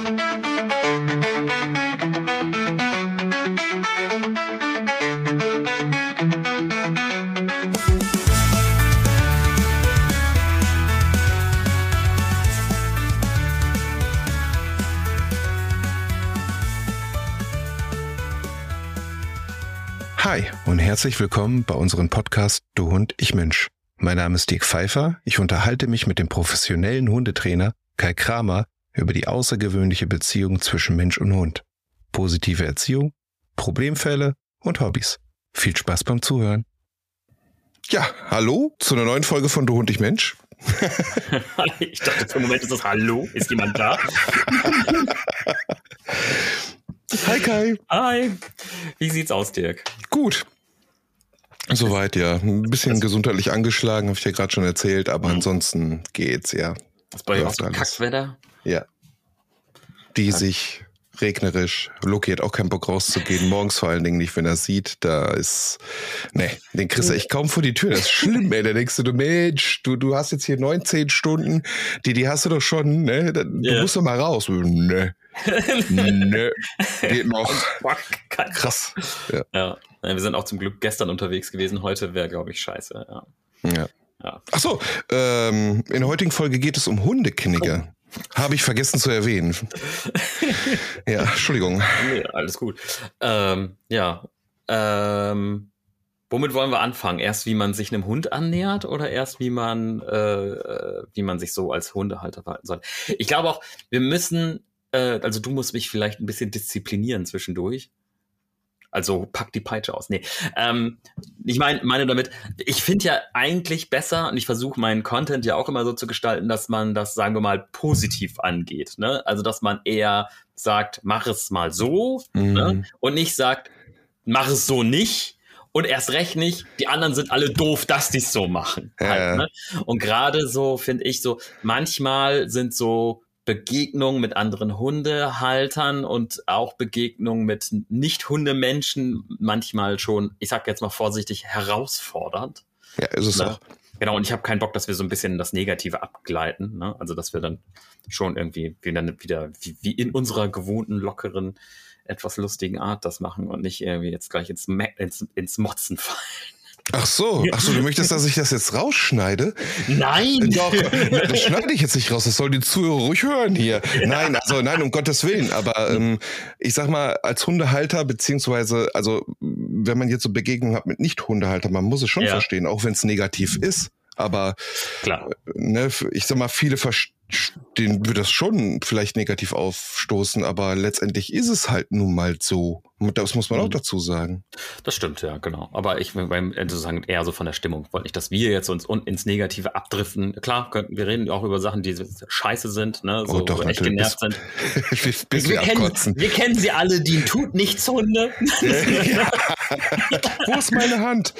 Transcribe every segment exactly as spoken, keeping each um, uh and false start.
Hi und herzlich willkommen bei unserem Podcast Du Hund, ich Mensch. Mein Name ist Dirk Pfeiffer. Ich unterhalte mich mit dem professionellen Hundetrainer Kai Kramer über die außergewöhnliche Beziehung zwischen Mensch und Hund. Positive Erziehung, Problemfälle und Hobbys. Viel Spaß beim Zuhören. Ja, hallo zu einer neuen Folge von Du Hund, ich Mensch. Ich dachte, für einen Moment ist das Hallo. Ist jemand da? Hi Kai. Hi. Wie sieht's aus, Dirk? Gut. Soweit, ja. Ein bisschen gesundheitlich angeschlagen, habe ich ja gerade schon erzählt, aber mhm. ansonsten geht's, ja. Ist bei dir auch so Kackwetter? Ja. Diesig, regnerisch. Loki hat auch keinen Bock rauszugehen. Morgens vor allen Dingen nicht, wenn er sieht. Da ist, nee, den kriegst du echt kaum vor die Tür. Das ist schlimm, ey. Da denkst du, du Mensch, du, du hast jetzt hier neunzehn Stunden, die, die hast du doch schon, ne? Du yeah. musst doch mal raus. Ne. Nö, geht noch. Krass. Ja. Ja, wir sind auch zum Glück gestern unterwegs gewesen. Heute wäre, glaube ich, scheiße. Ja. Ja. Ja. Ach so, ähm, in der heutigen Folge geht es um Hundeknigge. Oh. Habe ich vergessen zu erwähnen. Ja, Entschuldigung. Nee, alles gut. Ähm, ja, ähm, womit wollen wir anfangen? Erst, wie man sich einem Hund annähert oder erst, wie man, äh, wie man sich so als Hundehalter verhalten soll? Ich glaube auch, wir müssen Also du musst mich vielleicht ein bisschen disziplinieren zwischendurch. Also pack die Peitsche aus. Nee, ähm, ich mein, meine damit, ich finde ja eigentlich besser, und ich versuche meinen Content ja auch immer so zu gestalten, dass man das, sagen wir mal, positiv angeht. Ne? Also dass man eher sagt, mach es mal so, mhm. ne? Und nicht sagt, mach es so nicht. Und erst recht nicht, die anderen sind alle doof, dass die es so machen. Ja. Halt, ne? Und gerade so finde ich so, manchmal sind so Begegnungen mit anderen Hundehaltern und auch Begegnungen mit Nicht-Hundemenschen manchmal schon, ich sag jetzt mal vorsichtig, herausfordernd. Ja, ist es ne? auch. Genau, und ich habe keinen Bock, dass wir so ein bisschen das Negative abgleiten. Ne? Also, dass wir dann schon irgendwie wieder, wieder wie, wie in unserer gewohnten, lockeren, etwas lustigen Art das machen und nicht irgendwie jetzt gleich ins, ins, ins Motzen fallen. Ach so, ach so, du möchtest, dass ich das jetzt rausschneide? Nein! Doch, das schneide ich jetzt nicht raus, das sollen die Zuhörer ruhig hören hier. Ja. Nein, also nein, um Gottes Willen, aber ähm, ich sag mal, als Hundehalter, beziehungsweise, also wenn man jetzt so Begegnungen hat mit Nicht-Hundehalter, man muss es schon ja. verstehen, auch wenn es negativ ist, aber klar. Ne, ich sag mal, viele verstehen, denen wird das schon vielleicht negativ aufstoßen, aber letztendlich ist es halt nun mal so. Das muss man auch dazu sagen. Das stimmt, ja, genau. Aber ich beim sozusagen eher so von der Stimmung, wollte nicht, dass wir jetzt uns ins Negative abdriften. Klar, könnten wir reden auch über Sachen, die scheiße sind, ne, so oh, doch, echt genervt sind. bis, bis wir, wir, kennen, wir kennen sie alle, die tut nichts Hunde. Ja. Wo ist meine Hand?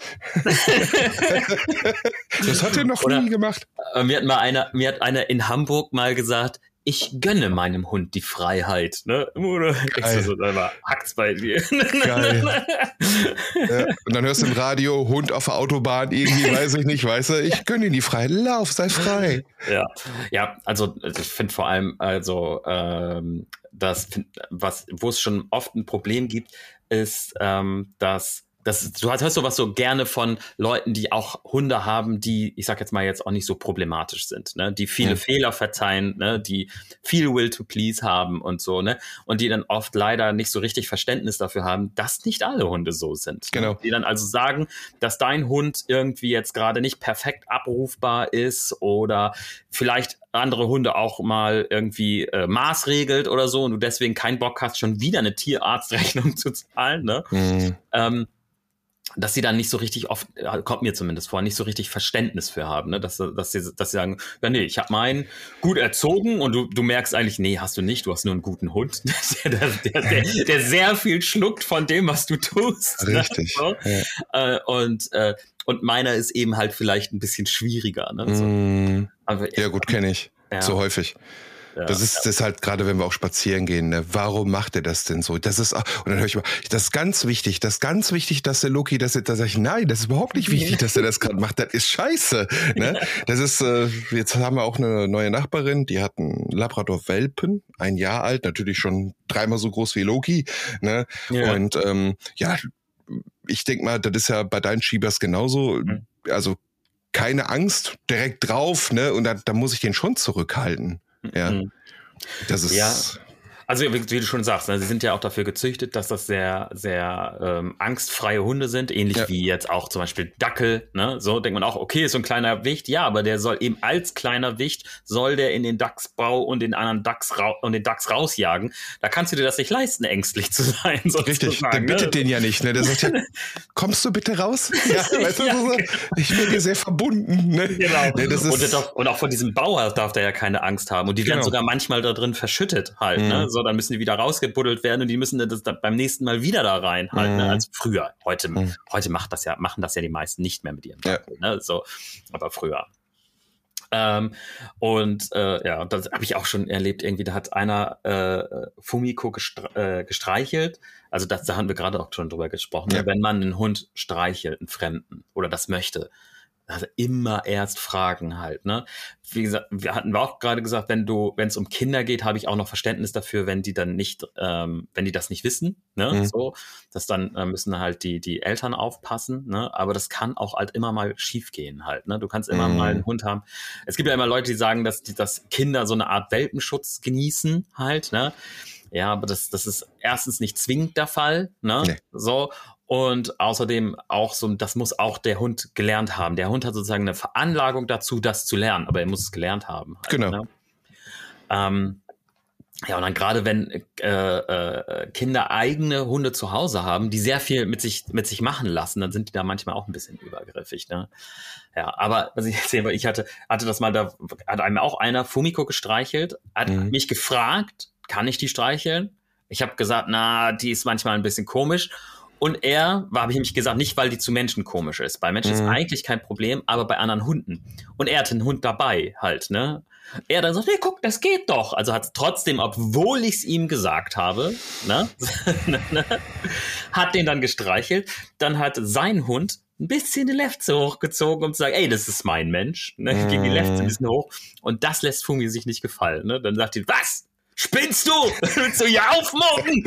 Das hat er noch Oder, nie gemacht. Mir hat mal einer, mir hat einer in Hamburg mal gesagt, ich gönne meinem Hund die Freiheit. Ne? Oder Geil. So, da hackt's bei dir. Geil. Ja, und dann hörst du im Radio, Hund auf der Autobahn, irgendwie, weiß ich nicht, weißt du, ich gönne ihm die Freiheit, lauf, sei frei. Ja, ja, also ich finde vor allem, also ähm, das, was, wo es schon oft ein Problem gibt, ist, ähm, dass Das, du hörst sowas so gerne von Leuten, die auch Hunde haben, die, ich sag jetzt mal, jetzt auch nicht so problematisch sind, ne? Die viele mhm. Fehler verzeihen, ne? Die viel Will to Please haben und so, ne? Und die dann oft leider nicht so richtig Verständnis dafür haben, dass nicht alle Hunde so sind. Genau. Ne? Die dann also sagen, dass dein Hund irgendwie jetzt gerade nicht perfekt abrufbar ist oder vielleicht andere Hunde auch mal irgendwie äh, maßregelt oder so und du deswegen keinen Bock hast, schon wieder eine Tierarztrechnung zu zahlen, ne? Mhm. Ähm, dass sie dann nicht so richtig oft, kommt mir zumindest vor, nicht so richtig Verständnis für haben, ne? dass, dass, sie, dass sie sagen, ja nee, ich habe meinen gut erzogen und du, du merkst eigentlich, nee, hast du nicht, du hast nur einen guten Hund, der, der, der, der sehr viel schluckt von dem, was du tust. Richtig. Ne? So. Ja. Und, äh, und meiner ist eben halt vielleicht ein bisschen schwieriger. Ne? So. Mm, Aber, ja gut, kenne ich, ja. So häufig. Ja, das ist ja. das halt gerade, wenn wir auch spazieren gehen, ne? Warum macht er das denn so? Das ist, und dann höre ich mal, das ist ganz wichtig, das ist ganz wichtig, dass der Loki das jetzt, da sage ich, nein, das ist überhaupt nicht wichtig, dass er das gerade macht, das ist scheiße, ne? Das ist, äh, jetzt haben wir auch eine neue Nachbarin, die hat einen Labrador-Welpen, ein Jahr alt, natürlich schon dreimal so groß wie Loki, ne? Ja. Und, ähm, ja, ich denke mal, das ist ja bei deinen Schiebers genauso, mhm. also keine Angst, direkt drauf, ne? Und da, da muss ich den schon zurückhalten. Ja, mhm. das ist. Ja. Also wie, wie du schon sagst, ne, sie sind ja auch dafür gezüchtet, dass das sehr, sehr ähm, angstfreie Hunde sind, ähnlich ja. wie jetzt auch zum Beispiel Dackel. Ne? So denkt man auch, okay, ist so ein kleiner Wicht, ja, aber der soll eben als kleiner Wicht soll der in den Dachsbau und den anderen Dachs ra- und den Dachs rausjagen. Da kannst du dir das nicht leisten, ängstlich zu sein. Richtig, der bittet ne? den ja nicht. Ne? Der sagt ja, kommst du bitte raus? Ja, weißt du, ja, so, ich bin dir sehr verbunden. Ne? Genau. Ne, das ist und, auch, und auch von diesem Bauer darf der ja keine Angst haben. Und die werden genau. sogar manchmal da drin verschüttet halt. Mhm. Ne? So, dann müssen die wieder rausgebuddelt werden und die müssen das dann beim nächsten Mal wieder da rein halt, mhm. ne, als früher. Heute, mhm. heute macht das ja, machen das ja die meisten nicht mehr mit ihrem Dackel, ja. ne, so, aber früher. Ähm, und äh, ja, das habe ich auch schon erlebt, irgendwie, da hat einer äh, Fumiko gestre- äh, gestreichelt, also das, da haben wir gerade auch schon drüber gesprochen, ja. ne? Wenn man einen Hund streichelt, einen Fremden, oder das möchte, also immer erst fragen halt, ne? Wie gesagt, wir hatten wir auch gerade gesagt, wenn du, wenn es um Kinder geht, habe ich auch noch Verständnis dafür, wenn die dann nicht, ähm, wenn die das nicht wissen, ne? Mhm. So, dass dann äh, müssen halt die die Eltern aufpassen, ne? Aber das kann auch halt immer mal schief gehen halt, ne? Du kannst immer mhm. mal einen Hund haben. Es gibt ja immer Leute, die sagen, dass die, dass Kinder so eine Art Welpenschutz genießen halt, ne? Ja, aber das das ist erstens nicht zwingend der Fall, ne? Nee. So. Und außerdem auch so, das muss auch der Hund gelernt haben. Der Hund hat sozusagen eine Veranlagung dazu, das zu lernen, aber er muss es gelernt haben. Halt, genau. Ne? Ähm, ja, und dann gerade wenn äh, äh, Kinder eigene Hunde zu Hause haben, die sehr viel mit sich mit sich machen lassen, dann sind die da manchmal auch ein bisschen übergriffig. Ne? Ja, aber was ich erzählen wollte, ich hatte hatte das mal, da hat einem auch einer Fumiko gestreichelt, hat mhm. mich gefragt, kann ich die streicheln? Ich habe gesagt, na, die ist manchmal ein bisschen komisch. Und er, habe ich nämlich gesagt, nicht, weil die zu Menschen komisch ist. Bei Menschen mhm. ist eigentlich kein Problem, aber bei anderen Hunden. Und er hatte einen Hund dabei halt, ne? Er dann sagt, nee, guck, das geht doch. Also hat es trotzdem, obwohl ich es ihm gesagt habe, ne? hat den dann gestreichelt. Dann hat sein Hund ein bisschen die Lefze hochgezogen und gesagt, ey, das ist mein Mensch. Ne? Mhm. Ging die Lefze ein bisschen hoch. Und das lässt Fumi sich nicht gefallen. Ne? Dann sagt die, was? Spinnst du? Willst du hier aufmucken?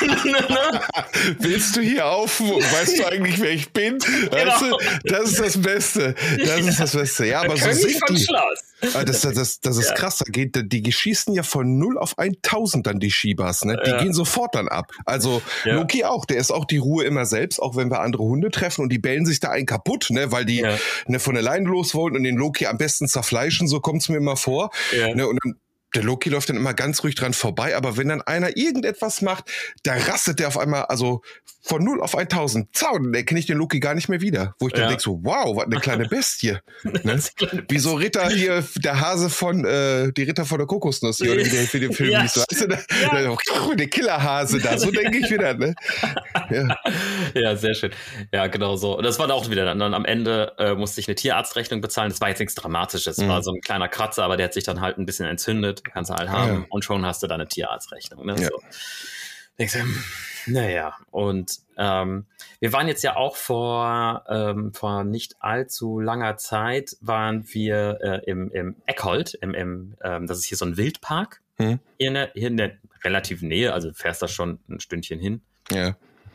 Willst du hier aufmucken? Weißt du eigentlich, wer ich bin? Genau. Weißt du, das ist das Beste. Das ist das Beste. Ja, aber so sind die. Das, das, das, das ist ja. krass. Da geht, die schießen ja von null auf tausend dann, die Shibas. Ne? Die ja. gehen sofort dann ab. Also ja. Loki auch. Der ist auch die Ruhe immer selbst, auch wenn wir andere Hunde treffen und die bellen sich da einen kaputt, ne? Weil die ja. ne, von allein los wollen und den Loki am besten zerfleischen. So kommt es mir immer vor. Ja. Ne? Und dann der Loki läuft dann immer ganz ruhig dran vorbei, aber wenn dann einer irgendetwas macht, da rastet der auf einmal, also von null auf tausend, zaun, da kenne ich den Loki gar nicht mehr wieder. Wo ich dann ja. denke so, wow, was eine kleine Bestie. Ne? Wie so Ritter hier, der Hase von, äh, die Ritter von der Kokosnuss hier, oder wie der für den Film ja. hieß. Weißt du, da, ja. da, der Killerhase da, so denke ich wieder. Ne? Ja. ja, sehr schön. Ja, genau so. Und das war dann auch wieder, dann am Ende äh, musste ich eine Tierarztrechnung bezahlen. Das war jetzt nichts Dramatisches. Das mhm. war so ein kleiner Kratzer, aber der hat sich dann halt ein bisschen entzündet. Kannst du halt haben ja. und schon hast du da eine Tierarztrechnung. Ne? Ja. So. Denkst du, naja, und ähm, wir waren jetzt ja auch vor, ähm, vor nicht allzu langer Zeit, waren wir äh, im, im Eckholt, im, im, ähm, das ist hier so ein Wildpark, hm. hier, in der, hier in der relativen Nähe, also du fährst da schon ein Stündchen hin. Ja.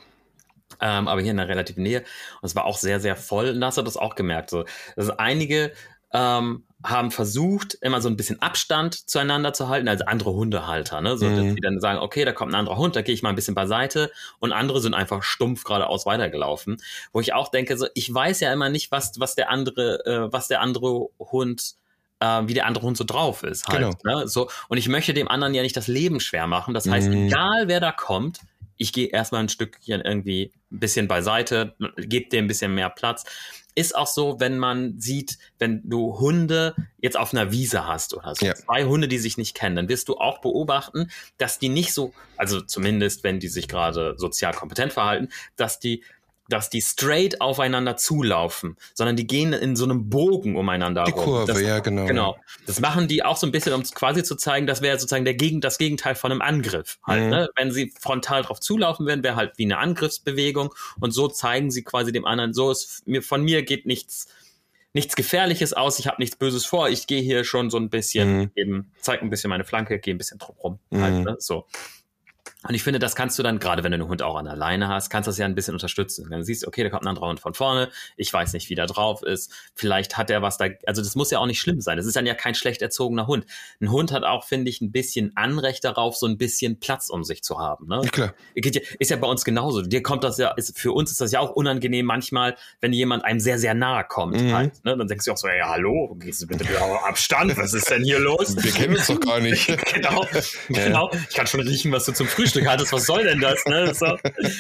Ähm, aber hier in der relativen Nähe. Und es war auch sehr, sehr voll. Und da hast du das auch gemerkt. So, dass einige ähm, haben versucht, immer so ein bisschen Abstand zueinander zu halten, also andere Hundehalter, ne? So, mhm. dass die dann sagen, okay, da kommt ein anderer Hund, da gehe ich mal ein bisschen beiseite, und andere sind einfach stumpf geradeaus weitergelaufen, wo ich auch denke, so, ich weiß ja immer nicht, was, was der andere, äh, was der andere Hund, äh, wie der andere Hund so drauf ist halt, genau. ne? So, und ich möchte dem anderen ja nicht das Leben schwer machen, das heißt, mhm. egal wer da kommt, ich gehe erstmal ein Stückchen irgendwie ein bisschen beiseite, gebe dem ein bisschen mehr Platz. Ist auch so, wenn man sieht, wenn du Hunde jetzt auf einer Wiese hast oder so, ja. zwei Hunde, die sich nicht kennen, dann wirst du auch beobachten, dass die nicht so, also zumindest wenn die sich gerade sozial kompetent verhalten, dass die dass die straight aufeinander zulaufen, sondern die gehen in so einem Bogen umeinander die rum. Kurve, das, ja, genau. Genau. Das machen die auch so ein bisschen, um quasi zu zeigen, das wäre sozusagen der Gegen, das Gegenteil von einem Angriff. Halt, mhm. ne? Wenn sie frontal drauf zulaufen würden, wäre halt wie eine Angriffsbewegung und so zeigen sie quasi dem anderen, so ist mir, von mir geht nichts, nichts Gefährliches aus, ich habe nichts Böses vor, ich gehe hier schon so ein bisschen, mhm. eben, zeig ein bisschen meine Flanke, gehe ein bisschen drum rum. Mhm. Halt, ne? So. Und ich finde, das kannst du dann, gerade wenn du einen Hund auch an der Leine hast, kannst du das ja ein bisschen unterstützen. Wenn du siehst, okay, da kommt ein anderer Hund von vorne, ich weiß nicht, wie der drauf ist, vielleicht hat er was da, also das muss ja auch nicht schlimm sein, das ist dann ja kein schlecht erzogener Hund. Ein Hund hat auch, finde ich, ein bisschen Anrecht darauf, so ein bisschen Platz um sich zu haben. Ne? Klar. Ist ja bei uns genauso. Dir kommt das ja, ist, für uns ist das ja auch unangenehm manchmal, wenn jemand einem sehr, sehr nahe kommt. Mhm. Halt, ne? Dann denkst du auch so, ja, hallo, gehst du bitte wieder auf Abstand, was ist denn hier los? Wir kennen uns doch gar nicht. Genau, ja. genau. Ich kann schon riechen, was du zum Frühstück hattest, was soll denn das, ne? So.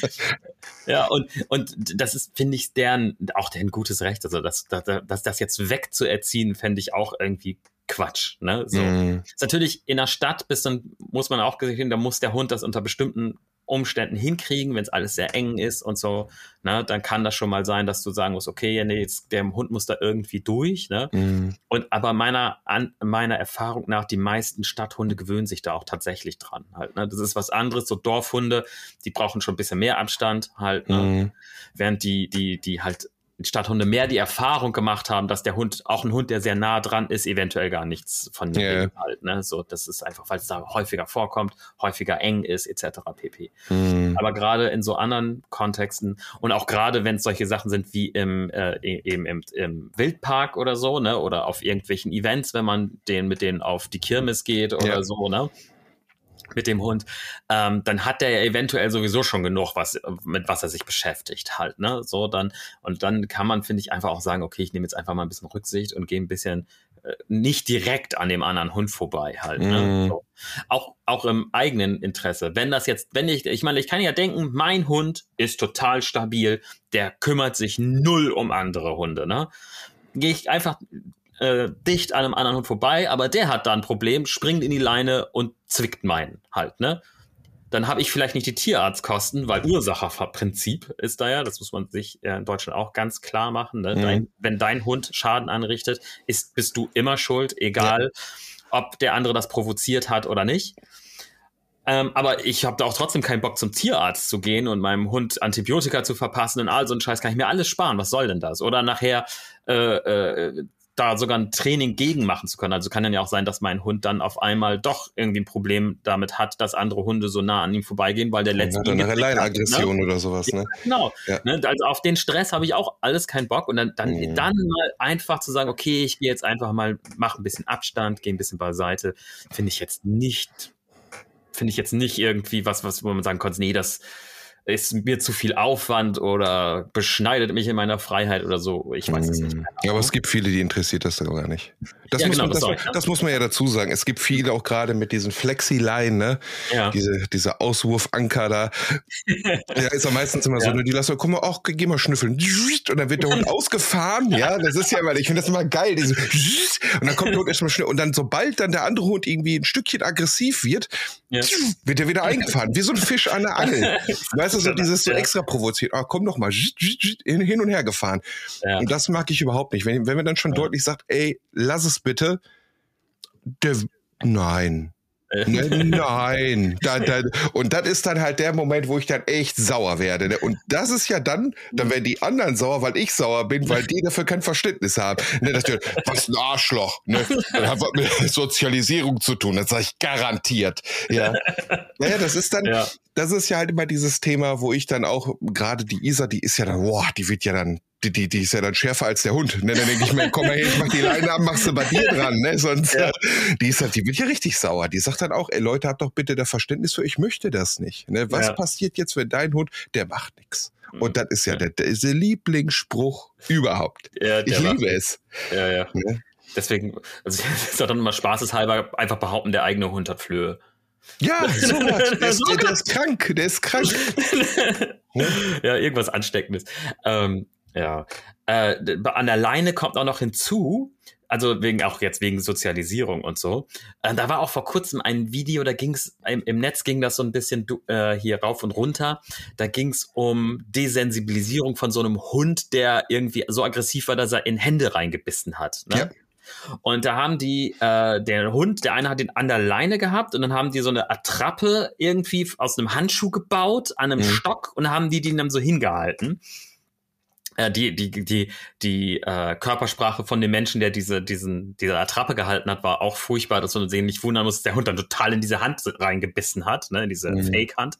Ja, und, und das ist, finde ich, deren, auch deren gutes Recht, also das, das, das, das jetzt wegzuerziehen, fände ich auch irgendwie Quatsch, ne? So. Mm. Ist natürlich in der Stadt, bis dann muss man auch gesehen, da muss der Hund das unter bestimmten Umständen hinkriegen, wenn es alles sehr eng ist und so, ne, dann kann das schon mal sein, dass du sagen musst, okay, nee, jetzt, der Hund muss da irgendwie durch, ne? Mm. Und aber meiner an, meiner Erfahrung nach, die meisten Stadthunde gewöhnen sich da auch tatsächlich dran, halt, ne? Das ist was anderes, so Dorfhunde, die brauchen schon ein bisschen mehr Abstand, halt, ne? Mm. Während die, die, die halt Stadthunde mehr die Erfahrung gemacht haben, dass der Hund, auch ein Hund, der sehr nah dran ist, eventuell gar nichts von dem yeah. halt, ne? So, das ist einfach, weil es da häufiger vorkommt, häufiger eng ist, et cetera pp. Mm. Aber gerade in so anderen Kontexten und auch gerade, wenn es solche Sachen sind wie im, äh, eben im, im Wildpark oder so, ne? Oder auf irgendwelchen Events, wenn man den mit denen auf die Kirmes geht oder yeah. so, ne? Mit dem Hund, ähm, dann hat der ja eventuell sowieso schon genug, was, mit was er sich beschäftigt halt, ne, so dann, und dann kann man, finde ich, einfach auch sagen, okay, ich nehme jetzt einfach mal ein bisschen Rücksicht und gehe ein bisschen äh, nicht direkt an dem anderen Hund vorbei halt, ne, mm. so. Auch, auch im eigenen Interesse, wenn das jetzt, wenn ich, ich meine, ich kann ja denken, mein Hund ist total stabil, der kümmert sich null um andere Hunde, ne, gehe ich einfach Äh, dicht an einem anderen Hund vorbei, aber der hat da ein Problem, springt in die Leine und zwickt meinen halt, ne? Dann habe ich vielleicht nicht die Tierarztkosten, weil Ursacherprinzip ist da ja, das muss man sich äh, in Deutschland auch ganz klar machen, ne? Mhm. Dein, wenn dein Hund Schaden anrichtet, ist, bist du immer schuld, egal ja. ob der andere das provoziert hat oder nicht. Ähm, aber ich habe da auch trotzdem keinen Bock, zum Tierarzt zu gehen und meinem Hund Antibiotika zu verpassen und all so ein Scheiß, kann ich mir alles sparen, was soll denn das? Oder nachher äh, äh, da sogar ein Training gegen machen zu können. Also kann dann ja auch sein, dass mein Hund dann auf einmal doch irgendwie ein Problem damit hat, dass andere Hunde so nah an ihm vorbeigehen, weil der letzte... Oder eine Leineaggression, ne? Oder sowas, ne? Ja, genau. Ja. Ne? Also auf den Stress habe ich auch alles keinen Bock. Und dann, dann, mhm. dann mal einfach zu sagen, okay, ich gehe jetzt einfach mal, mache ein bisschen Abstand, gehe ein bisschen beiseite, finde ich jetzt nicht, finde ich jetzt nicht irgendwie was, was wo man sagen konnte, nee, das ist mir zu viel Aufwand oder beschneidet mich in meiner Freiheit oder so. Ich weiß es nicht. Ja, aber es gibt viele, die interessiert das gar nicht. Das, ja, muss, genau, man, das, das, das muss man ja dazu sagen. Es gibt viele auch gerade mit diesen Flexi-Leinen, ne? Ja. Diese, diese Auswurfanker da. Ja, ist ja meistens immer ja. so, ne? Die lassen, guck mal, auch, geh mal schnüffeln. Und dann wird der Hund ausgefahren. Ja, das ist ja immer, ich finde das immer geil. Diese, und dann kommt der Hund erstmal schnell. Und dann, sobald dann der andere Hund irgendwie ein Stückchen aggressiv wird, ja. wird er wieder eingefahren. Wie so ein Fisch an der Angel. Weißt du, so dieses so extra provoziert. Ah, komm doch mal, hin und her gefahren. Ja. Und das mag ich überhaupt nicht. Wenn, wenn man dann schon ja. deutlich sagt, ey, lass es bitte. Der, nein. Nein. Da, da, und das ist dann halt der Moment, wo ich dann echt sauer werde. Ne? Und das ist ja dann, dann werden die anderen sauer, weil ich sauer bin, weil die dafür kein Verständnis haben. Ne? Das wird, was ein Arschloch. Ne? Das hat was mit Sozialisierung zu tun. Das sage ich garantiert. Ja. Naja, das ist dann, ja. das ist ja halt immer dieses Thema, wo ich dann auch, gerade die Isa, die ist ja dann, boah, die wird ja dann, die, die, die ist ja dann schärfer als der Hund. Ne? Dann denke ich mir, komm mal her, ich mach die Leine ab, machst du bei dir dran. Ne? Sonst, ja. die ist halt, die wird ja richtig sauer. Die sagt dann auch, ey Leute, habt doch bitte das Verständnis für, ich möchte das nicht. Ne? Was ja. passiert jetzt, wenn dein Hund, der macht nichts. Und das ist ja, ja. Der, der, der Lieblingsspruch überhaupt. Ja, ich liebe es. Ja, ja. Ne? Deswegen, also ich sag dann immer spaßeshalber einfach behaupten, der eigene Hund hat Flöhe. Ja, so was. Der, ist, der, der ist krank, der ist krank. ja. ja, irgendwas Ansteckendes. Ähm, ja. Äh, an der Leine kommt auch noch hinzu, Also wegen auch jetzt wegen Sozialisierung und so. Äh, da war auch vor kurzem ein Video, da ging es, im, im Netz ging das so ein bisschen äh, hier rauf und runter. Da ging es um Desensibilisierung von so einem Hund, der irgendwie so aggressiv war, dass er in Hände reingebissen hat. Ne? Ja. Und da haben die, äh, der Hund, der eine hat den an der Leine gehabt und dann haben die so eine Attrappe irgendwie aus einem Handschuh gebaut, an einem mhm. Stock und haben die den dann so hingehalten. Die, die, die, die äh, Körpersprache von dem Menschen, der diese, diesen, diese Attrappe gehalten hat, war auch furchtbar, dass man sich nicht wundern muss, dass der Hund dann total in diese Hand reingebissen hat, ne, in diese mhm. Fake-Hand.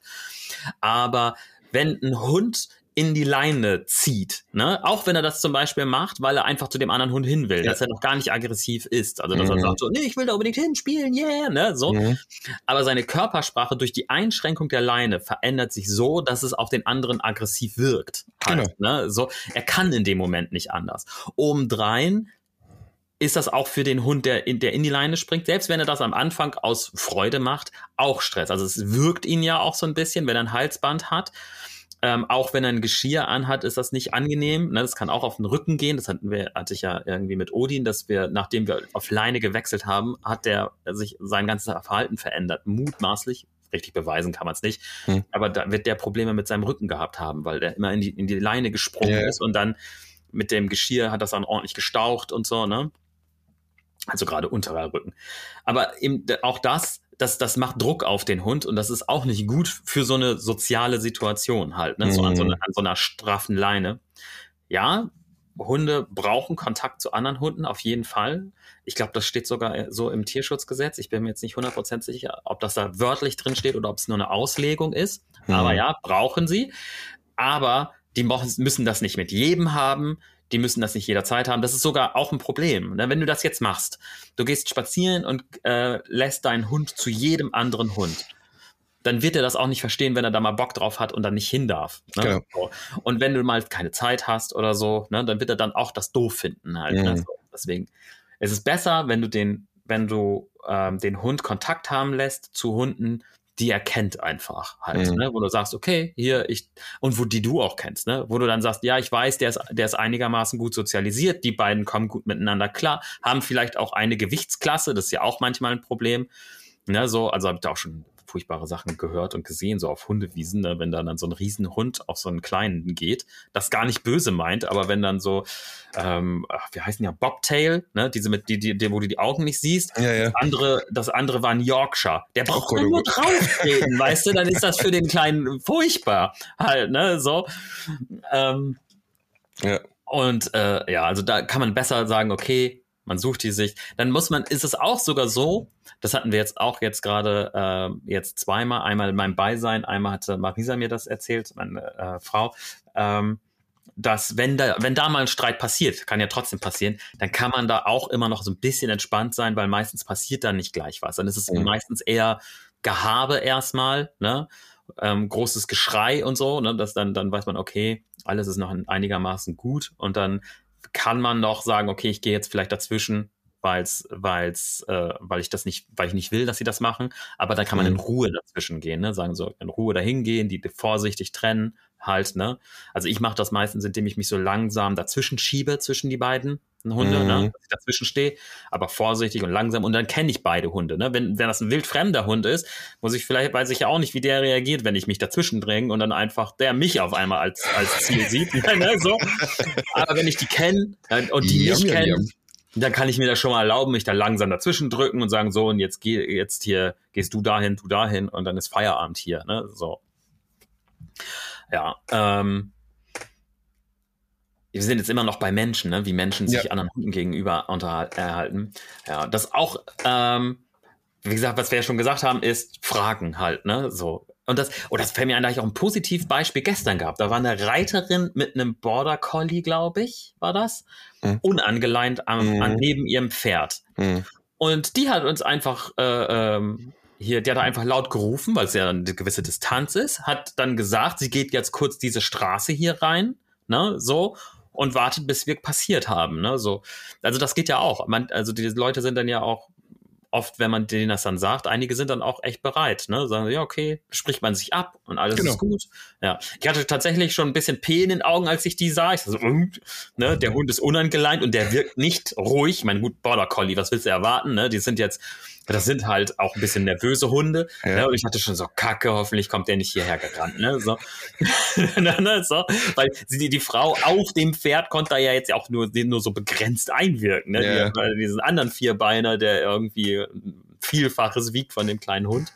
Aber wenn ein Hund in die Leine zieht, ne, auch wenn er das zum Beispiel macht, weil er einfach zu dem anderen Hund hin will, ja. dass er noch gar nicht aggressiv ist, also dass mhm. er sagt so, nee, ich will da unbedingt hinspielen, yeah, ne, so. Mhm. Aber seine Körpersprache durch die Einschränkung der Leine verändert sich so, dass es auf den anderen aggressiv wirkt. Halt, genau. ne, so. Er kann in dem Moment nicht anders. Obendrein ist das auch für den Hund, der in, der in die Leine springt, selbst wenn er das am Anfang aus Freude macht, auch Stress. Also es wirkt ihn ja auch so ein bisschen, wenn er ein Halsband hat. Ähm, auch wenn er ein Geschirr anhat, ist das nicht angenehm. Ne, das kann auch auf den Rücken gehen. Das hatten wir, hatte ich ja irgendwie mit Odin, dass wir, nachdem wir auf Leine gewechselt haben, hat der sich sein ganzes Verhalten verändert. Mutmaßlich. Richtig beweisen kann man es nicht. Hm. Aber da wird der Probleme mit seinem Rücken gehabt haben, weil der immer in die, in die Leine gesprungen ja. ist und dann mit dem Geschirr hat das dann ordentlich gestaucht und so, ne? Also gerade unterer Rücken. Aber eben auch das, Das, das macht Druck auf den Hund und das ist auch nicht gut für so eine soziale Situation halt, ne? So an so, eine, an so einer straffen Leine. Ja, Hunde brauchen Kontakt zu anderen Hunden, auf jeden Fall. Ich glaube, das steht sogar so im Tierschutzgesetz. Ich bin mir jetzt nicht hundert Prozent sicher, ob das da wörtlich drin steht oder ob es nur eine Auslegung ist. Mhm. Aber ja, brauchen sie. Aber die müssen das nicht mit jedem haben. Die müssen das nicht jederzeit haben. Das ist sogar auch ein Problem. Wenn du das jetzt machst, du gehst spazieren und äh, lässt deinen Hund zu jedem anderen Hund, dann wird er das auch nicht verstehen, wenn er da mal Bock drauf hat und dann nicht hin darf. Ne? Genau. So. Und wenn du mal keine Zeit hast oder so, ne, dann wird er dann auch das doof finden halt. Mhm. Ne? So. Deswegen ist es besser, wenn du den, wenn du ähm, den Hund Kontakt haben lässt zu Hunden, die er kennt einfach halt, mhm. ne? Wo du sagst, okay, hier, ich, und wo die du auch kennst, ne? Wo du dann sagst, ja, ich weiß, der ist, der ist einigermaßen gut sozialisiert, die beiden kommen gut miteinander klar, haben vielleicht auch eine Gewichtsklasse, das ist ja auch manchmal ein Problem, ne? So, also habe ich da auch schon furchtbare Sachen gehört und gesehen, so auf Hundewiesen, ne? Wenn dann, dann so ein Riesenhund auf so einen kleinen geht, das gar nicht böse meint, aber wenn dann so, ähm, ach, wie heißen die ja, Bobtail, ne? Diese mit, die, die, die, wo du die Augen nicht siehst. Ja, ja. Das andere, das andere war ein Yorkshire. Der braucht oh, nur drauf treten, weißt du, dann ist das für den Kleinen furchtbar halt, ne, so. Ähm, ja. Und, äh, ja, also da kann man besser sagen, okay, man sucht die sich. Dann muss man, ist es auch sogar so, das hatten wir jetzt auch jetzt gerade äh, jetzt zweimal, einmal in meinem Beisein, einmal hatte Marisa mir das erzählt, meine äh, Frau, ähm, dass wenn da, wenn da mal ein Streit passiert, kann ja trotzdem passieren, dann kann man da auch immer noch so ein bisschen entspannt sein, weil meistens passiert dann nicht gleich was. Dann ist es mhm. meistens eher Gehabe erstmal, ne? Ähm, großes Geschrei und so, ne? Das dann, dann weiß man, okay, alles ist noch einigermaßen gut und dann kann man doch sagen, okay, ich gehe jetzt vielleicht dazwischen, weil's, weil's, äh, weil ich das nicht, weil ich nicht will, dass sie das machen, aber dann kann man mhm. in Ruhe dazwischen gehen, ne? Sagen so, in Ruhe dahin gehen, die vorsichtig trennen, halt, ne? Also ich mache das meistens, indem ich mich so langsam dazwischen schiebe zwischen die beiden Hunde, mhm. ne? Dass ich dazwischen stehe, aber vorsichtig und langsam und dann kenne ich beide Hunde, ne? Wenn, wenn das ein wildfremder Hund ist, muss ich vielleicht, weiß ich ja auch nicht, wie der reagiert, wenn ich mich dazwischen dränge und dann einfach der mich auf einmal als, als Ziel sieht, ne? So. Aber wenn ich die kenne und die mich kennen, dann kann ich mir das schon mal erlauben, mich da langsam dazwischen drücken und sagen, so, und jetzt geh, jetzt hier, gehst du dahin, du dahin und dann ist Feierabend hier, ne? So. Ja, ähm, wir sind jetzt immer noch bei Menschen, ne? Wie Menschen sich ja. anderen Hunden gegenüber unterhalten. Ja, das auch, ähm, wie gesagt, was wir ja schon gesagt haben, ist Fragen halt, ne? So. Und das, oh, das fällt mir ein, da ich auch ein Positivbeispiel gestern gehabt. Da war eine Reiterin mit einem Border Collie, glaube ich, war das, mhm. unangeleint am, mhm. an neben ihrem Pferd. Mhm. Und die hat uns einfach, äh, ähm, hier, die hat einfach laut gerufen, weil es ja eine gewisse Distanz ist, hat dann gesagt, sie geht jetzt kurz diese Straße hier rein, ne, so, und wartet, bis wir passiert haben, ne, so. Also das geht ja auch. Man, also die Leute sind dann ja auch oft, wenn man denen das dann sagt, einige sind dann auch echt bereit, ne? Sagen, ja, okay, spricht man sich ab und alles genau. ist gut. Ja. Ich hatte tatsächlich schon ein bisschen P in den Augen, als ich die sah. Ich so, ne, der Hund ist unangeleint und der wirkt nicht ruhig. Ich meine, gut, Border Collie, was willst du erwarten, ne? Die sind jetzt, das sind halt auch ein bisschen nervöse Hunde, ja. ne? Und ich hatte schon so, Kacke, hoffentlich kommt der nicht hierher gerannt, ne? So. so. Weil die, die Frau auf dem Pferd konnte da ja jetzt auch nur, nur so begrenzt einwirken, ne? Ja. Die, diesen anderen Vierbeiner, der irgendwie Vielfaches wiegt von dem kleinen Hund.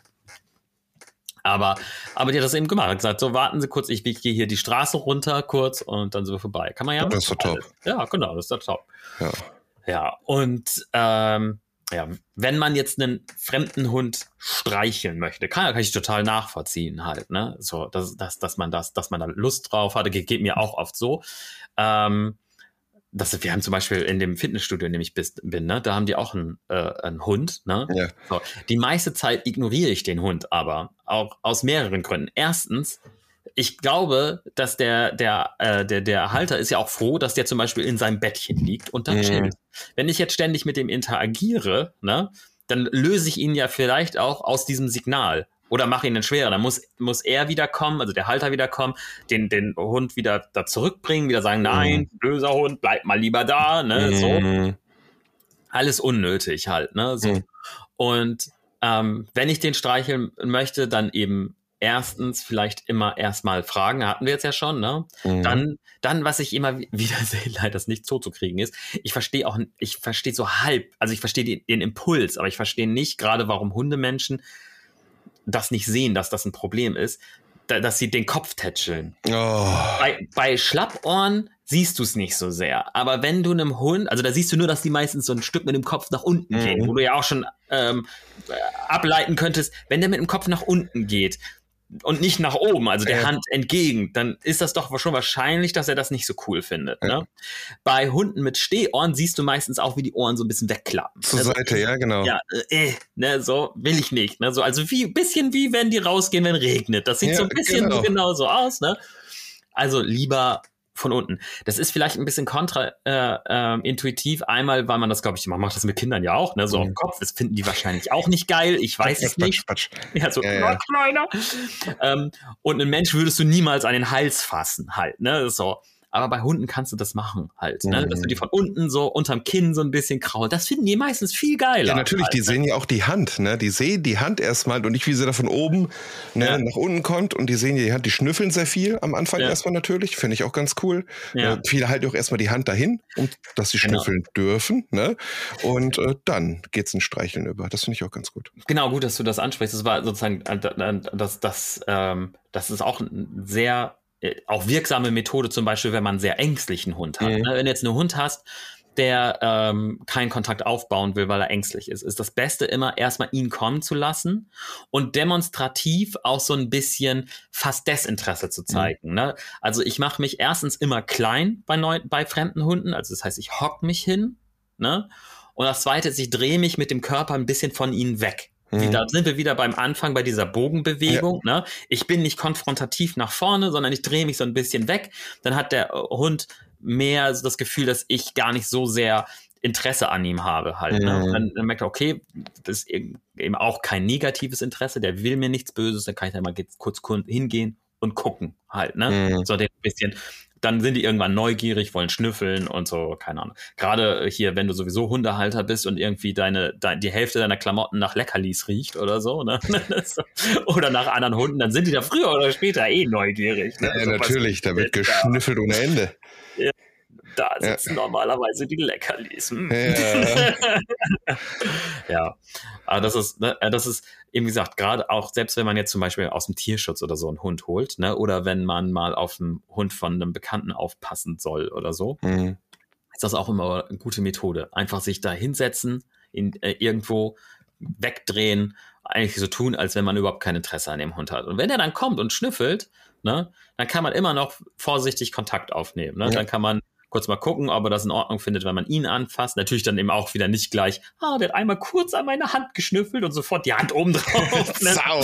Aber, aber die hat das eben gemacht. Hat gesagt, so warten Sie kurz, ich gehe hier die Straße runter kurz und dann sind wir vorbei. Kann man ja machen. Das ist doch top. Ja, genau, das ist doch top. Ja, ja und ähm, ja, wenn man jetzt einen fremden Hund streicheln möchte, kann, kann ich total nachvollziehen halt, ne? So, dass, dass, dass man das, dass man da Lust drauf hatte, geht, geht mir auch oft so. Ähm, Das, wir haben zum Beispiel in dem Fitnessstudio, in dem ich bis, bin, ne, da haben die auch einen, äh, einen Hund. Ne? Ja. So, die meiste Zeit ignoriere ich den Hund aber, auch aus mehreren Gründen. Erstens, ich glaube, dass der, der, äh, der, der Halter ist ja auch froh, dass der zum Beispiel in seinem Bettchen liegt und dann mhm. chillt. Wenn ich jetzt ständig mit dem interagiere, ne, dann löse ich ihn ja vielleicht auch aus diesem Signal. Oder mache ihn dann schwerer. Dann muss, muss er wieder kommen, also der Halter wieder kommen, den, den Hund wieder da zurückbringen, wieder sagen, nein, böser Hund, bleib mal lieber da, ne, Mhm. so. Alles unnötig halt, ne, so. Mhm. Und ähm, wenn ich den streicheln möchte, dann eben erstens vielleicht immer erstmal fragen, hatten wir jetzt ja schon, ne? Mhm. Dann, dann, was ich immer wieder sehe, leider das nicht so zu kriegen ist, ich verstehe auch, ich verstehe so halb, also ich verstehe den, den Impuls, aber ich verstehe nicht gerade, warum Hundemenschen das nicht sehen, dass das ein Problem ist, da, dass sie den Kopf tätscheln. Oh. Bei, bei Schlappohren siehst du es nicht so sehr. Aber wenn du einem Hund, also da siehst du nur, dass die meistens so ein Stück mit dem Kopf nach unten mhm. gehen, wo du ja auch schon ähm, ableiten könntest, wenn der mit dem Kopf nach unten geht und nicht nach oben, also der ja. Hand entgegen, dann ist das doch schon wahrscheinlich, dass er das nicht so cool findet. Ja. Ne? Bei Hunden mit Stehohren siehst du meistens auch, wie die Ohren so ein bisschen wegklappen. Zur also, Seite, ja, genau. Ja, äh, ne, so will ich nicht. Ne? So, also wie bisschen wie wenn die rausgehen, wenn regnet. Das sieht ja, so ein bisschen genau. genau so aus. Ne? Also lieber von unten. Das ist vielleicht ein bisschen kontraintuitiv. Äh, äh, Einmal, weil man das, glaube ich, man macht das mit Kindern ja auch, ne? So mhm. auf dem Kopf. Das finden die wahrscheinlich auch nicht geil. Ich weiß es nicht. Patsch, patsch. Ja, so, ja, ja. kleiner. ähm, und einen Mensch würdest du niemals an den Hals fassen, halt, ne? So. Aber bei Hunden kannst du das machen halt, ne? Mhm. Dass du die von unten so unterm Kinn so ein bisschen kraulen. Das finden die meistens viel geiler. Ja, natürlich, halt, die ne? sehen ja auch die Hand, ne? Die sehen die Hand erstmal und nicht, wie sie da von oben ne, ja. nach unten kommt und die sehen ja die Hand, die schnüffeln sehr viel am Anfang ja. erstmal natürlich, finde ich auch ganz cool. Ja. Äh, viele halten auch erstmal die Hand dahin, um, dass sie schnüffeln genau. dürfen, ne? Und äh, dann geht's in Streicheln über. Das finde ich auch ganz gut. Genau, gut, dass du das ansprichst. Das war sozusagen, das, das, ähm, das ist auch ein sehr auch wirksame Methode, zum Beispiel, wenn man einen sehr ängstlichen Hund hat. Mhm. Wenn du jetzt einen Hund hast, der ähm, keinen Kontakt aufbauen will, weil er ängstlich ist, ist das Beste immer erstmal ihn kommen zu lassen und demonstrativ auch so ein bisschen fast Desinteresse zu zeigen. Mhm. Ne? Also ich mache mich erstens immer klein bei, neu, bei fremden Hunden, also das heißt, ich hock mich hin, ne? Und das Zweite ist, ich drehe mich mit dem Körper ein bisschen von ihnen weg. Mhm. Da sind wir wieder beim Anfang bei dieser Bogenbewegung. Ja. Ne? Ich bin nicht konfrontativ nach vorne, sondern ich drehe mich so ein bisschen weg. Dann hat der Hund mehr das Gefühl, dass ich gar nicht so sehr Interesse an ihm habe halt. Mhm. Ne? Und dann, dann merkt er, okay, das ist eben auch kein negatives Interesse, der will mir nichts Böses, dann kann ich da mal kurz hingehen und gucken halt. Ne? Mhm. So ein bisschen. Dann sind die irgendwann neugierig, wollen schnüffeln und so, keine Ahnung. Gerade hier, wenn du sowieso Hundehalter bist und irgendwie deine, deine die Hälfte deiner Klamotten nach Leckerlis riecht oder so, ne? Oder nach anderen Hunden, dann sind die da früher oder später eh neugierig. Ne? Ja, also, natürlich, da wird geschnüffelt da. Ohne Ende. Ja, da sitzen ja. normalerweise die Leckerlis. Hm. Ja. ja, aber das ist, ne, das ist eben gesagt, gerade auch, selbst wenn man jetzt zum Beispiel aus dem Tierschutz oder so einen Hund holt, ne, oder wenn man mal auf einen Hund von einem Bekannten aufpassen soll oder so, mhm. ist das auch immer eine gute Methode. Einfach sich da hinsetzen, in, äh, irgendwo wegdrehen, eigentlich so tun, als wenn man überhaupt kein Interesse an dem Hund hat. Und wenn er dann kommt und schnüffelt, ne, dann kann man immer noch vorsichtig Kontakt aufnehmen. Ne? Ja. Dann kann man kurz mal gucken, ob er das in Ordnung findet, wenn man ihn anfasst. Natürlich dann eben auch wieder nicht gleich, ah, der hat einmal kurz an meine Hand geschnüffelt und sofort die Hand oben drauf. Ne? Sau.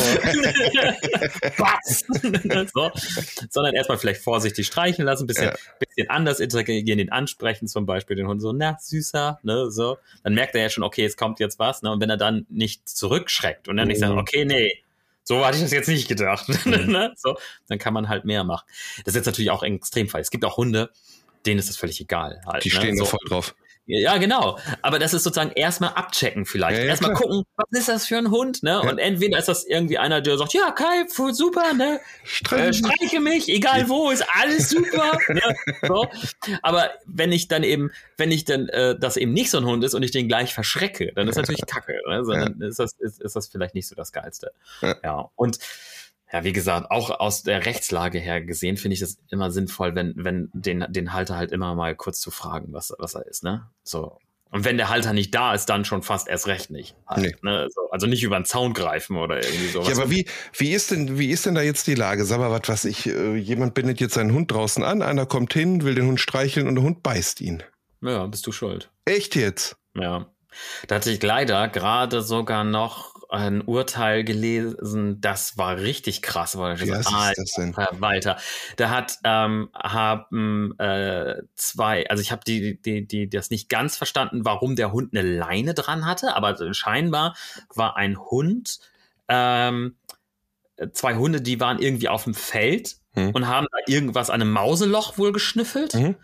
Was? So. Sondern erstmal vielleicht vorsichtig streichen lassen, bisschen, Ja. bisschen anders interagieren, den ansprechen, zum Beispiel den Hund so, na, süßer, ne, so. Dann merkt er ja schon, okay, es kommt jetzt was, ne, und wenn er dann nicht zurückschreckt und dann nicht Mhm. sagt, okay, nee, so hatte ich das jetzt nicht gedacht, Mhm. ne, so, dann kann man halt mehr machen. Das ist jetzt natürlich auch ein Extremfall. Es gibt auch Hunde, denen ist das völlig egal. Halt, Die ne? stehen so. da voll drauf. Ja, genau. Aber das ist sozusagen erstmal abchecken vielleicht. Ja, ja, erstmal klar. gucken, was ist das für ein Hund, ne? Ja. Und entweder ist das irgendwie einer, der sagt, ja, Kai, voll super, ne? Äh, Streichen. streiche mich, egal wo, ist alles super. Ne? So. Aber wenn ich dann eben, wenn ich dann äh, das eben nicht so ein Hund ist und ich den gleich verschrecke, dann ist natürlich Kacke. Ne? Sondern ist das ist, ist das vielleicht nicht so das Geilste. Ja. Ja. Und ja, wie gesagt, auch aus der Rechtslage her gesehen finde ich das immer sinnvoll, wenn, wenn den, den Halter halt immer mal kurz zu fragen, was, was er ist, ne? So. Und wenn der Halter nicht da ist, dann schon fast erst recht nicht. Halt, Nee. ne? So, also nicht über den Zaun greifen oder irgendwie sowas. Ja, aber wie, wie ist denn, wie ist denn da jetzt die Lage? Sag mal, was weiß ich, äh, jemand bindet jetzt seinen Hund draußen an, einer kommt hin, will den Hund streicheln und der Hund beißt ihn. Ja, bist du schuld. Echt jetzt? Ja. Da hatte ich leider gerade sogar noch ein Urteil gelesen, das war richtig krass. Weil ich Wie so, heißt ah, das denn? Herr Walter, da hat ähm, haben äh, zwei, also ich habe die, die, die das nicht ganz verstanden, warum der Hund eine Leine dran hatte, aber scheinbar war ein Hund, ähm, zwei Hunde, die waren irgendwie auf dem Feld Hm. und haben da irgendwas an einem Mauseloch wohl geschnüffelt. Mhm.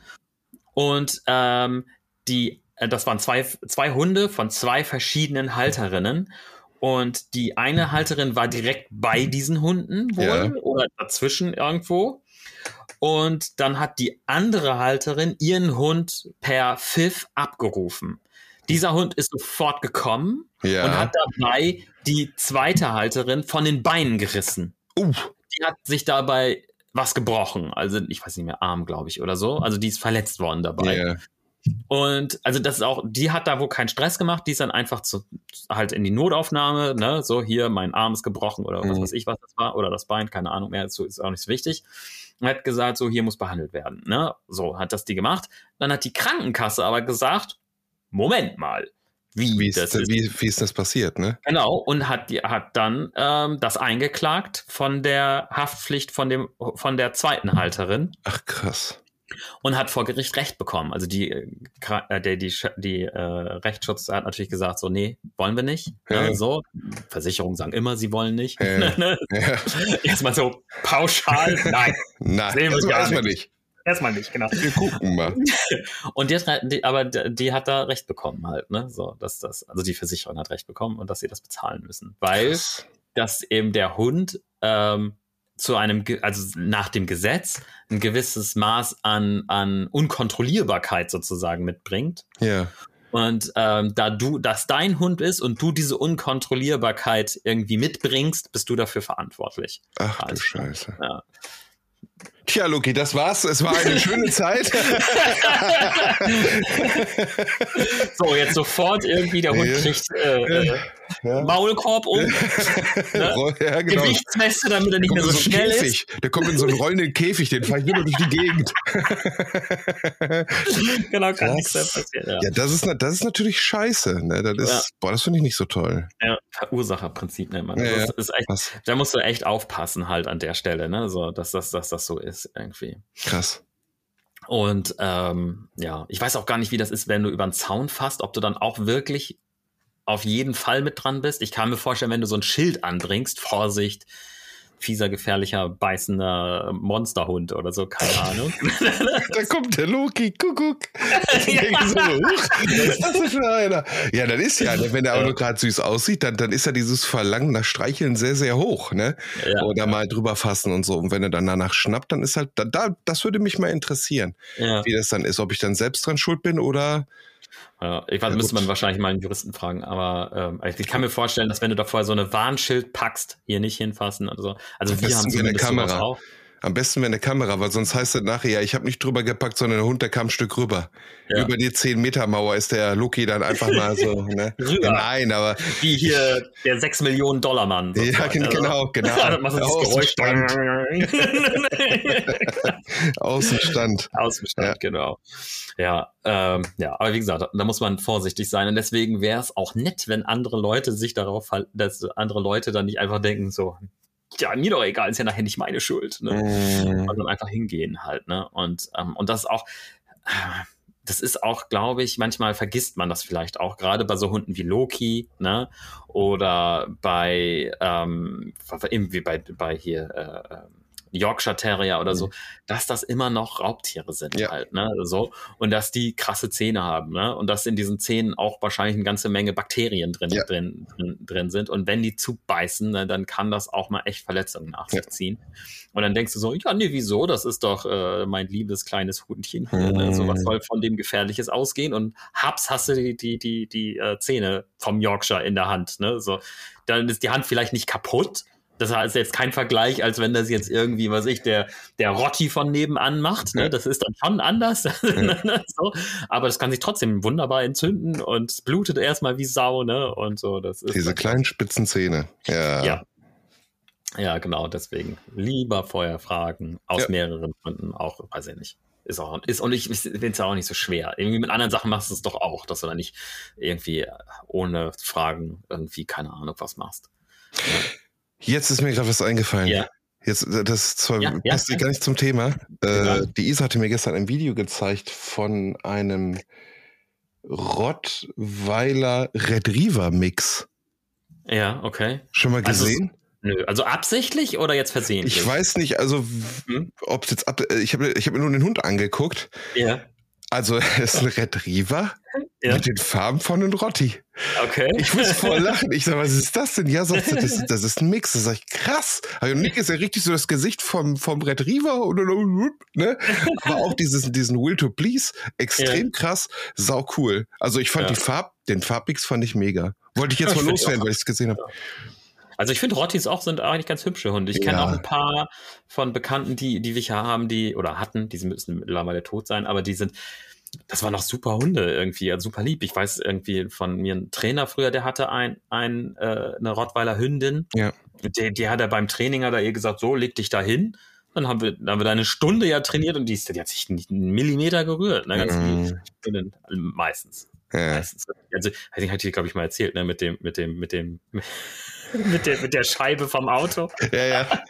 Und ähm, die, äh, das waren zwei, zwei Hunde von zwei verschiedenen Halterinnen. Und die eine Halterin war direkt bei diesen Hunden wohl Ja. oder dazwischen irgendwo. Und dann hat die andere Halterin ihren Hund per Pfiff abgerufen. Dieser Hund ist sofort gekommen Ja. und hat dabei die zweite Halterin von den Beinen gerissen. Uh, Die hat sich dabei was gebrochen. Also ich weiß nicht mehr, Arm, glaube ich, oder so. Also die ist verletzt worden dabei. ja. Und also das ist auch, die hat da wohl keinen Stress gemacht, die ist dann einfach zu, halt in die Notaufnahme, ne, so hier, mein Arm ist gebrochen oder was Mhm. weiß ich, was das war, oder das Bein, keine Ahnung mehr, so ist auch nicht so wichtig. Und hat gesagt, so, hier muss behandelt werden, ne, so hat das die gemacht. Dann hat die Krankenkasse aber gesagt, Moment mal, wie, Wie ist, das das, ist, wie, wie ist das passiert, ne? genau, und hat die, hat dann ähm, das eingeklagt von der Haftpflicht von dem, von der zweiten Halterin. Ach, krass. Und hat vor Gericht Recht bekommen. Also die, äh, Kra- äh, die, die, Sch- die äh, Rechtsschutz hat natürlich gesagt, so, nee, wollen wir nicht. Ja. Ne, so. Versicherungen sagen immer, sie wollen nicht. Ja. Ne? Ja. Erstmal so pauschal, nein, Nein, Sehen wir das gar weiß man nicht. erstmal nicht, genau. Wir gucken mal. Und die, hat- die, aber die die hat da Recht bekommen halt, ne? So, dass das, also die Versicherung hat Recht bekommen und dass sie das bezahlen müssen. Weil Krass. dass eben der Hund ähm, zu einem, ge- also nach dem Gesetz, ein gewisses Maß an, an Unkontrollierbarkeit sozusagen mitbringt. Ja. Und ähm, da du, dass dein Hund ist und du diese Unkontrollierbarkeit irgendwie mitbringst, bist du dafür verantwortlich. Ach du Also, Scheiße. Ja. Tja, Luki, das war's. Es war eine schöne Zeit. So, jetzt sofort irgendwie der Hund Ja. kriegt äh, äh, Ja. Maulkorb um, Ja, genau. Gewichtsweste, damit er nicht Der mehr kommt so in so einen schnell Käfig. Der kommt in so einen rollenden Käfig, den fahre ich nur noch durch die Gegend. ist. Genau, kann Krass. nichts mehr passieren. Ja. Ja, das ist, na- das ist natürlich scheiße. Ne? Das ist, Ja. boah, das finde ich nicht so toll. Ja, Verursacherprinzip nennt man das. Ja, ja. Das ist echt, Was? da musst du echt aufpassen halt an der Stelle, ne? So, dass das, dass das so ist irgendwie. Krass. Und ähm, ja, ich weiß auch gar nicht, wie das ist, wenn du über den Zaun fasst, ob du dann auch wirklich auf jeden Fall mit dran bist. Ich kann mir vorstellen, wenn du so ein Schild anbringst, Vorsicht, fieser, gefährlicher, beißender Monsterhund oder so, keine Ahnung. Da kommt der Loki, Kuckuck. Ich denke so, huch, was ist das denn für einer? Ja, das ist ja, ne, wenn der auch nur gerade süß aussieht, dann, dann ist ja dieses Verlangen nach Streicheln sehr, sehr hoch, ne? Ja, Oder ja. mal drüber fassen und so. Und wenn er dann danach schnappt, dann ist halt, da, da, das würde mich mal interessieren, Ja. wie das dann ist, ob ich dann selbst dran schuld bin oder. Ja, ich weiß, Ja, müsste gut. man wahrscheinlich mal einen Juristen fragen, aber ähm, ich kann mir vorstellen, dass wenn du da vorher so eine Warnschild packst, hier nicht hinfassen oder so. Also Am wir besten haben so eine zumindest sowas Kamera. auch. Am besten wäre eine Kamera, weil sonst heißt es nachher, ja, ich habe nicht drüber gepackt, sondern der Hund, der kam ein Stück rüber. Ja. Über die zehn Meter Mauer ist der Loki dann einfach mal so, ne? Rüber. Nein, aber... Wie hier der sechs Millionen Dollar Mann. Ja, genau, genau. Außenstand. Außenstand. Außenstand, ja. Genau. Ja, ähm, ja, aber wie gesagt, da muss man vorsichtig sein und deswegen wäre es auch nett, wenn andere Leute sich darauf halten, dass andere Leute dann nicht einfach denken so, ja, mir doch egal, ist ja nachher nicht meine Schuld, ne? Mm. Und dann einfach hingehen halt, ne? Und, ähm, und das ist auch, das ist auch, glaube ich, manchmal vergisst man das vielleicht auch, gerade bei so Hunden wie Loki, ne? Oder bei, ähm, irgendwie bei, bei hier, äh, Yorkshire Terrier oder so, mhm. dass das immer noch Raubtiere sind ja. halt, ne, so. Und dass die krasse Zähne haben, ne, und dass in diesen Zähnen auch wahrscheinlich eine ganze Menge Bakterien drin, ja. drin, drin, drin sind. Und wenn die zubeißen, ne, dann kann das auch mal echt Verletzungen nach sich ja. ziehen. Und dann denkst du so, ja, nee, wieso? Das ist doch äh, mein liebes kleines Hundchen hier, mhm. ne? So, was soll von dem Gefährliches ausgehen? Und haps, hast du die, die, die, die äh, Zähne vom Yorkshire in der Hand, ne, so. Dann ist die Hand vielleicht nicht kaputt. Das ist jetzt kein Vergleich, als wenn das jetzt irgendwie, was ich, der, der Rotti von nebenan macht. Ne? Das ist dann schon anders. Ja. So. Aber das kann sich trotzdem wunderbar entzünden und es blutet erstmal wie Sau. Ne? Und so, das ist diese kleinen spitzen Zähne. Ja. ja. Ja, genau. Deswegen lieber vorher fragen. Aus ja. mehreren Gründen auch, weiß ich nicht. Ist auch, ist, und ich finde es ja auch nicht so schwer. Irgendwie mit anderen Sachen machst du es doch auch, dass du dann nicht irgendwie ohne Fragen irgendwie, keine Ahnung, was machst. Ja. Jetzt ist mir gerade was eingefallen. Ja. Jetzt, das zwar ja, passt ja, gar nicht zum Thema. Äh, die Isa hatte mir gestern ein Video gezeigt von einem Rottweiler Retriever Mix. Ja, okay. Schon mal gesehen? Also, nö, also absichtlich oder jetzt versehentlich? Ich weiß nicht, also hm? ob es jetzt ab. Ich habe ich hab mir nur den Hund angeguckt. Ja. Also es ist ein Retriever ja. mit den Farben von einem Rotti. Okay. Ich muss voll lachen. Ich sag, was ist das denn? Ja, sagt sie, das, das ist ein Mix. Das sag ich, krass. Also Nick ist ja richtig so das Gesicht vom, vom Retriever. Und, ne? Aber auch dieses, diesen Will to Please, extrem ja. krass, sau cool. Also ich fand ja. die Farb, den Farbmix fand ich mega. Wollte ich jetzt mal loswerden, weil ich es gesehen habe. Also ich finde, Rottis auch sind eigentlich ganz hübsche Hunde. Ich kenne ja. auch ein paar von Bekannten, die, die wir haben, die, oder hatten, die müssen mittlerweile tot sein, aber die sind, das waren noch super Hunde irgendwie, also super lieb. Ich weiß irgendwie von mir, ein Trainer früher, der hatte ein, ein, äh, eine Rottweiler Hündin. Ja. Die, die hat er beim Training, hat er ihr gesagt, so, leg dich da hin. Dann haben wir, dann haben wir da eine Stunde ja trainiert und die, ist, die hat sich nicht einen Millimeter gerührt, ne, ganz mm. lieb. Meistens. Ja. Meistens. Also, hatte ich, ich glaube ich mal erzählt, ne, mit dem, mit dem, mit dem, mit der, mit der Scheibe vom Auto. Ja, ja.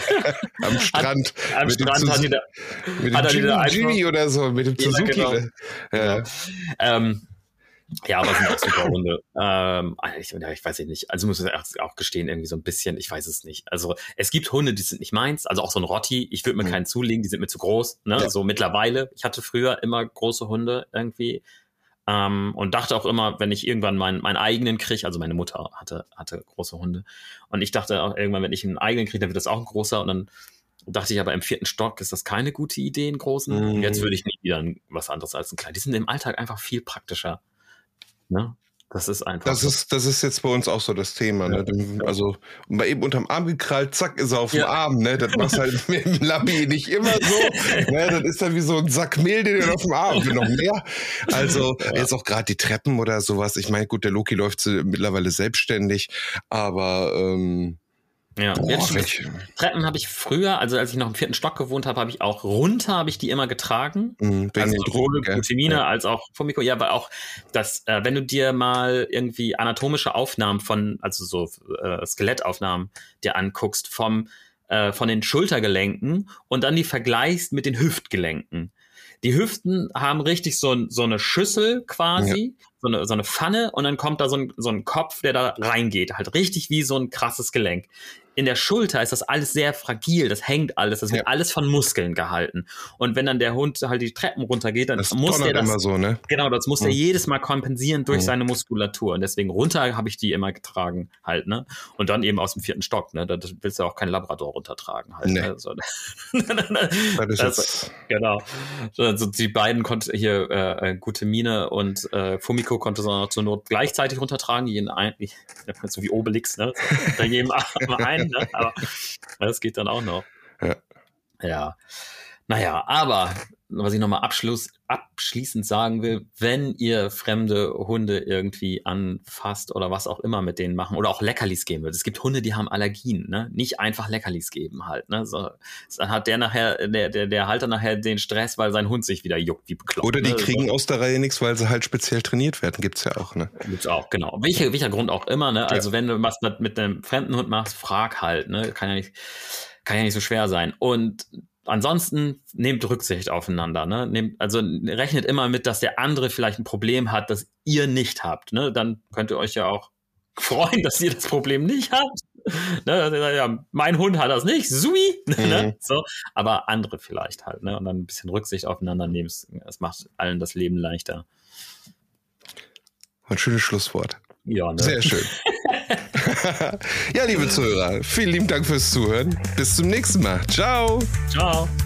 Am Strand. Hat, am mit Strand dem hat die da, mit dem hat Jimmy, da Jimmy oder so, mit dem Suzuki. Ja, genau. Ja. Genau. Ähm, ja, aber es sind auch super Hunde. Ähm, ich, ja, ich weiß nicht. Also muss ich auch gestehen, irgendwie so ein bisschen, ich weiß es nicht. Also es gibt Hunde, die sind nicht meins. Also auch so ein Rotti, ich würde mir mhm. keinen zulegen, die sind mir zu groß. Ne? Ja. So mittlerweile. Ich hatte früher immer große Hunde irgendwie. Ähm, und dachte auch immer, wenn ich irgendwann meinen, meinen eigenen kriege, also meine Mutter hatte, hatte große Hunde. Und ich dachte auch irgendwann, wenn ich einen eigenen kriege, dann wird das auch ein großer. Und dann dachte ich aber, im vierten Stock ist das keine gute Idee, einen großen. Mhm. Und jetzt würde ich nie wieder was anderes als einen kleinen. Die sind im Alltag einfach viel praktischer. Ne? Das ist einfach. Das so. ist, das ist jetzt bei uns auch so das Thema. Ne? Ja. Also mal eben unterm Arm gekrallt, zack, ist er auf ja. dem Arm. Ne? Das machst halt mit dem Lappi nicht immer so. Ne? Das ist dann wie so ein Sack Mehl, den du auf dem Arm hast. Noch mehr. Also ja. jetzt auch gerade die Treppen oder sowas. Ich meine, gut, der Loki läuft mittlerweile selbstständig, aber ähm, ja, boah, jetzt schon Treppen habe ich früher, also als ich noch im vierten Stock gewohnt habe, habe ich auch runter, habe ich die immer getragen. Mhm, wegen also den Drogen, Glutamine, ja. als auch Fumiko, ja, aber auch, dass, äh, wenn du dir mal irgendwie anatomische Aufnahmen von, also so äh, Skelettaufnahmen dir anguckst vom, äh, von den Schultergelenken und dann die vergleichst mit den Hüftgelenken. Die Hüften haben richtig so, so eine Schüssel quasi, ja. so, eine, so eine Pfanne und dann kommt da so ein, so ein Kopf, der da reingeht. Halt richtig wie so ein krasses Gelenk. In der Schulter ist das alles sehr fragil, das hängt alles, das wird ja. alles von Muskeln gehalten. Und wenn dann der Hund halt die Treppen runtergeht, dann das muss der das, immer so, ne? Genau, das muss mhm. er jedes Mal kompensieren durch mhm. seine Muskulatur. Und deswegen runter habe ich die immer getragen halt, ne? Und dann eben aus dem vierten Stock, ne? Da willst du auch keinen Labrador runtertragen halt. Nee. Ne? Also, das ist das, genau. Also die beiden konnten hier äh, Glutamine und äh, Fumiko konnte so noch zur Not gleichzeitig runtertragen, jeden ein, so wie Obelix, ne? Bei jedem einen. Ne? Aber das geht dann auch noch. Ja. Ja, naja, aber was ich nochmal Abschluss, abschließend sagen will, wenn ihr fremde Hunde irgendwie anfasst oder was auch immer mit denen machen oder auch Leckerlis geben würdet. Es gibt Hunde, die haben Allergien, ne? Nicht einfach Leckerlis geben halt, ne? So, dann hat der nachher, der, der, der Halter nachher den Stress, weil sein Hund sich wieder juckt wie bekloppt. Oder die ne? kriegen so. aus der Reihe nichts, weil sie halt speziell trainiert werden. Gibt's ja auch, ne? Gibt's auch, genau. Welcher, welcher Grund auch immer, ne? Also ja. wenn du was mit, mit einem fremden Hund machst, frag halt, ne? Kann ja nicht, kann ja nicht so schwer sein. Und ansonsten nehmt Rücksicht aufeinander, ne? Nehmt, also rechnet immer mit, dass der andere vielleicht ein Problem hat, das ihr nicht habt, ne? Dann könnt ihr euch ja auch freuen, dass ihr das Problem nicht habt. Ne? Ja, mein Hund hat das nicht, sui, mhm. ne? So, aber andere vielleicht halt, ne? Und dann ein bisschen Rücksicht aufeinander nehmen. Es macht allen das Leben leichter. Ein schönes Schlusswort. Ja, ne? Sehr schön. Ja, liebe Zuhörer, vielen lieben Dank fürs Zuhören. Bis zum nächsten Mal. Ciao. Ciao.